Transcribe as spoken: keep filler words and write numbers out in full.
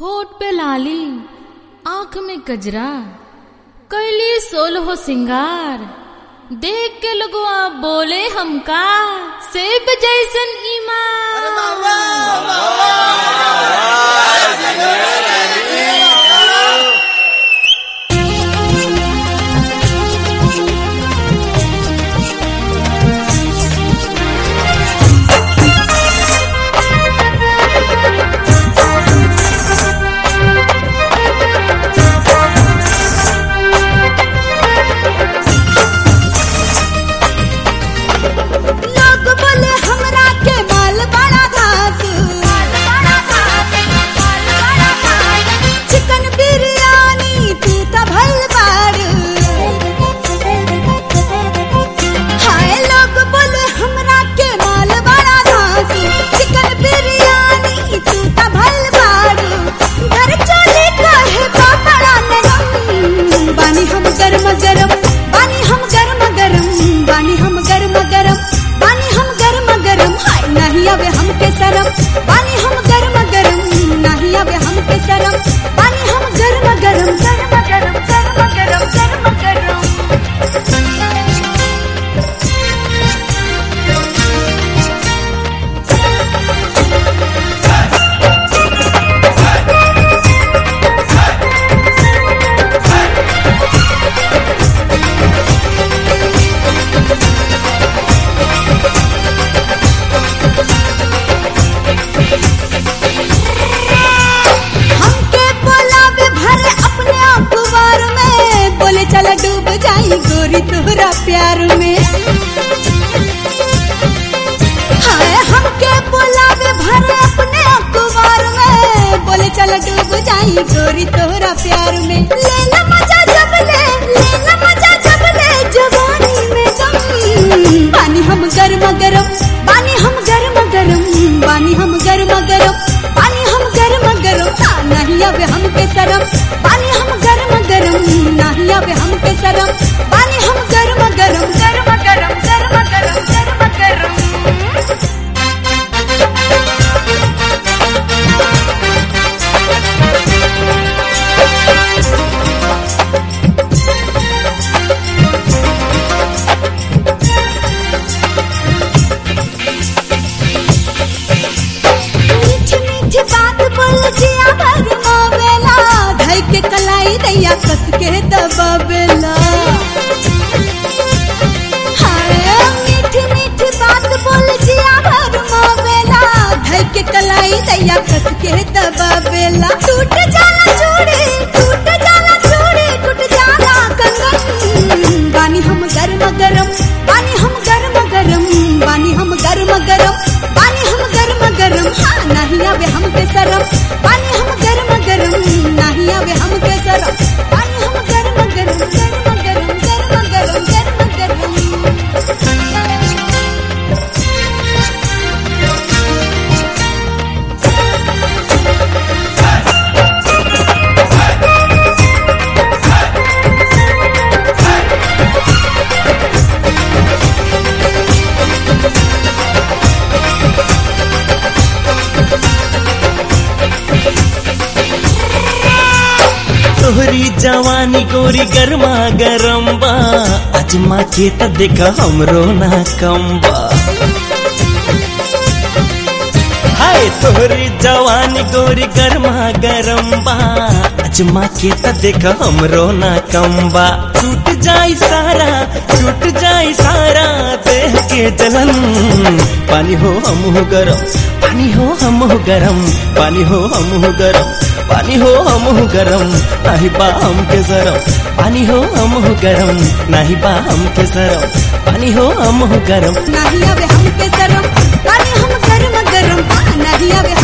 होठ पे लाली, आंख में गजरा, कैली सोलहो सिंगार। देख के लोगवा बोले हमका सेब जैसन ईमान। गोरी तोहरा प्यार में हाय हमके बोलावे भरे अपने अखबार में, बोले चल डूब जाई गोरी तोहरा प्यार में। ले ला मजा जब ले, ले ला मजा जब ले जवानी में दम। पानी हम गरम गरम, पानी हम गरम गरम, पानी हम गरम गरम, पानी हम गरम गरम। हाँ नहीं आवे हमके शरम, पानी हम गरम गरम, नहीं आवे हमके शरम। पानी हम गरम गरम, गरम गरम, गरम गरम, गरम गरम। मीठी मीठी बात बोल जिया भर मोवेला, धई के कलाई दैया कस के दबावेला। के कलाई दैया कस के दबावेला। टूट जाला चूड़ी, टूट जाला चूड़ी, टूट जाला कंगन। पानी हम गरम गरम, पानी हम गरम गरम, पानी हम गरम गरम, पानी हम गरम गरम। हाँ नहीं आवे हमके शरम, पानी हम गरम गरम, नहीं आवे हमके शरम। पानी हम गरम गरम, गरम गरम, गरम गरम, गरम गरम। तोहरी जवानी गोरी गरमा गरम बा, अजमा के त देखा हमरो ना कम बा। हाय तोहरी जवानी गोरी गरमा गरम बा, अजमा के त देखा हमरो ना कम बा। छूट जाई सारा, छूट जाई सारा देह के जलन। पानी हो हम हो गरम, पानी हो हम हो गरम, पानी हो हम हो गरम, पानी हो हम हो गरम, नाही बा हमके शरम। पानी हो हम हो गरम, नाही बा हमके शरम। पानी हो हम हो गरम, नहीं आवे हमके शरम, पानी हम गरम गरम। नहीं आवे